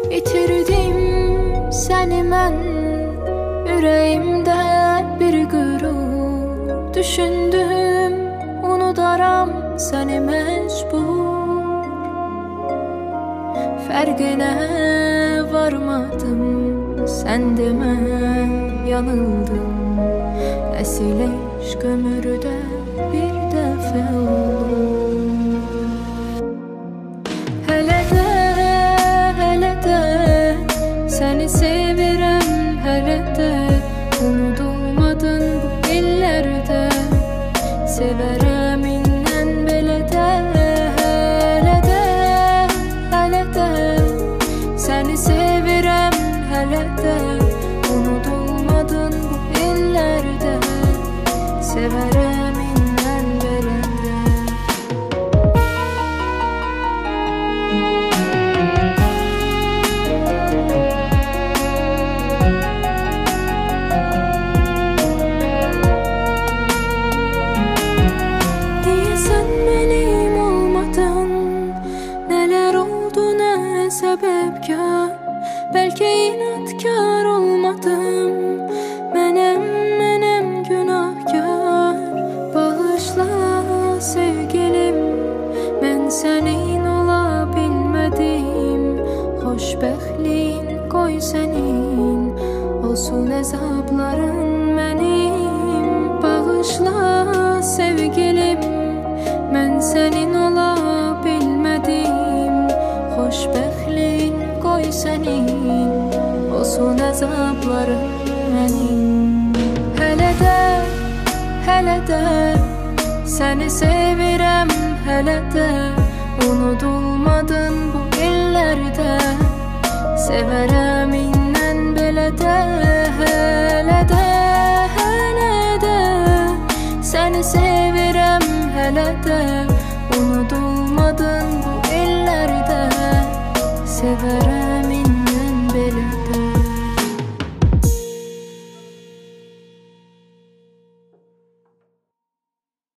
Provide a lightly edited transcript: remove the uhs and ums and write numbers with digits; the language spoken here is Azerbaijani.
İtirdim səni mən, ürəyimdə bir qürur. Düşündüm, unudaram səni məcbur. Fərqinə varmadım, sən demə yanıldım. Əsil eşq ömürdə bir dəfə olur. Hələ də səni sevirəm, hələ də unudulmadın bu illərdə. Sevərəm indən belə də, hələ də səni sevirəm, hələ də unudulmadın bu illərdə. Sevərəm indən belə də. Deyəsən mənim olmadın, nələr oldu, nə səbəbkar. Bəlkə inadkar olmadım, mənəm günahkar. Bağışla sevgilim, mən sənin ola bilmədim. Xoşbəxtliyin qoy sənin, olsun əzabların mənim. Bağışla sevgilim, mən sənin ola bilmədim. Xoşbəxtliyin qoy sənin, olsun əzabların mənim. Hələ də səni sevirəm, hələ də unudulmadın bu illərdə. Sevərəm indən belə də, hələ də səni sevirəm, hələ də unudulmadın bu illərdə. Sevərəm